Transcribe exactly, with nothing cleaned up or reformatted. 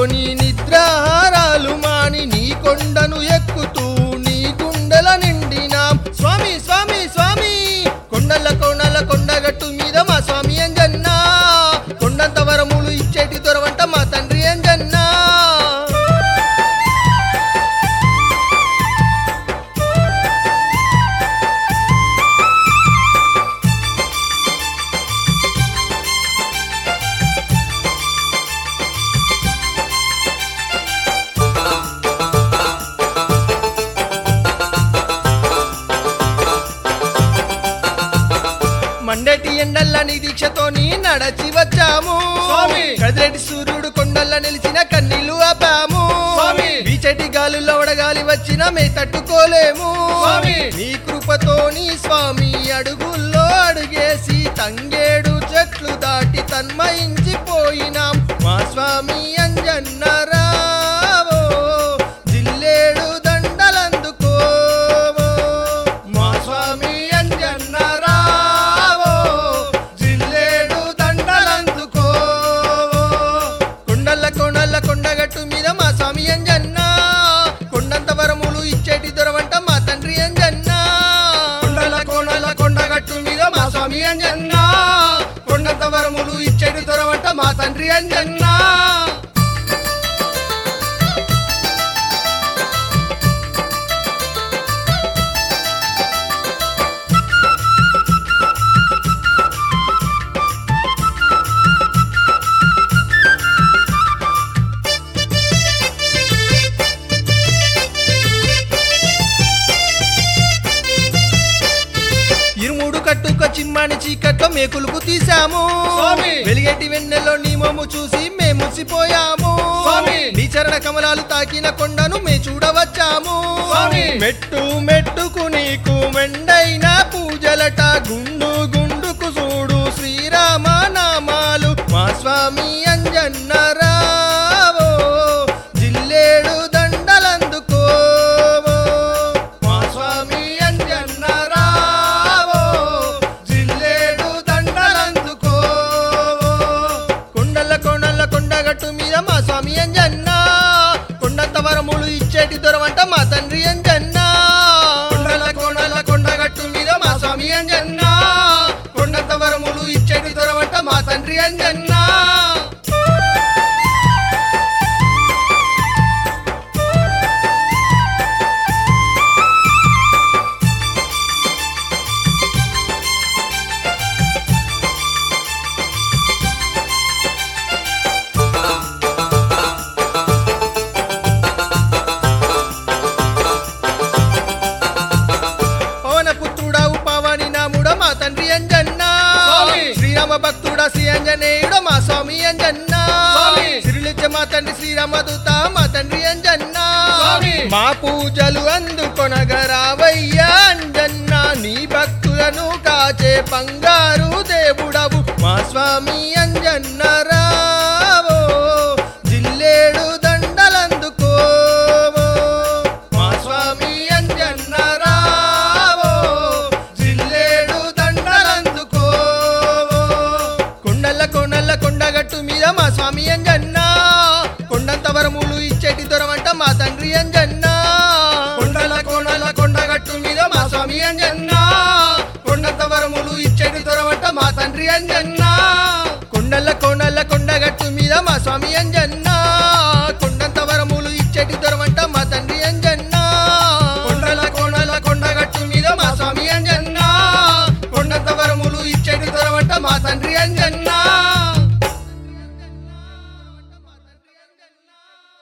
నీ నిద్రాహారాలు మాని నీ కొండను ఎక్కుతూ నీ గుండెల నిండినాం స్వామి స్వామి స్వామి కొండల కోణల కొండగట్టు మీద మా స్వామి అంజన్న కొండంత వరములు ఇచ్చేటి దొరవంట మా తండ్రి అంజన్న మండేటి ఎండల్లని దీక్షతోని నడచి వచ్చాము స్వామి కదిరెడ్డి సూర్యుడు కొండల్ల నిలిచిన కన్నీళ్లు ఆపాము స్వామి వీచటి గాలుల్లో వడగాలి వచ్చిన మే తట్టుకోలేము స్వామి నీ కృపతోని స్వామి అడుగుల్లో అడుగేసి తంగేడు చెట్లు దాటి తన్మయించిపోయినాం మా స్వామి అంజన్న రావో జిల్లేడు దండలందుకోవో మా స్వామి అంజన్న రావో జిల్లేడు దండలందుకోవో కొండల్ల కొండల్ల కొండగట్టు మీద మా స్వామి అంజన్న కొండంత వరములు ఇచ్చేటి దొరవంట మా తండ్రి అంజన్న కొండల కోణల కొండగట్టు మీద మా స్వామి అంజన్న కొండంత వరములు ఇచ్చేటి దొరవంట మా తండ్రి అంజన్న ఇరుముడు కట్టుక చిమ్మాని చీకట్లో మేకులకు తీసాము స్వామి వెలిగేటి వెన్నెల్లో నీ మొమ్ము చూసి మేము మురిసిపోయాము స్వామి నీ చరణ కమలాలు తాకిన కొండను మే చూడవచ్చాము స్వామి మెట్టు మెట్టుకు నీకు మెండైన పూజలట గుండు గుండుకు చూడు శ్రీరామ నామాలు మా స్వామి అంజన్న రావో జిల్లేడు దండలందుకోవో మా స్వామి అంజన్న రావో జిల్లేడు దండలందుకోవో కొండల కొండల కొండగట్టు మీద మా స్వామి అంజన్న కొండంత వరములు ఇచ్చేటి దొరవంట మా తండ్రి అంజన్న కొండల కోణల కొండగట్టు మీద మా స్వామి అంజన్న కొండంత వరములు ఇచ్చేటి దొరవంట మా తండ్రి అంజన్న పవన పుత్రుడావు పవని నాముడ మా తండ్రి అంజన్న స్వామి. శ్రీరామ భక్తుడా శ్రీ అంజనేయుడు మా స్వామి అంజన్న స్వామి. సిరులిచ్చ మా తండ్రి శ్రీరామదూత మా తండ్రి అంజన్న స్వామి. మా పూజలు అందుకొనగరావయ్యా అంజన్న నీ భక్తులను కాచే బంగారు దేవుడవు మా స్వామి అంజన్న రావో జిల్లేడు దండలందుకోవో మా స్వామి అంజన్న రావో జిల్లేడు దండలందుకోవో కొండల కొండల కొండగట్టు మీద మా స్వామి అంజన్న కొండంత వరములు ఇచ్చేటి దొరవంట మా తండ్రి అంజన్న కొండల కోణల కొండగట్టు మీద మా స్వామి అంజన్న కొండంత వరములు ఇచ్చేటి దొరవంట మా తండ్రి అంజన్న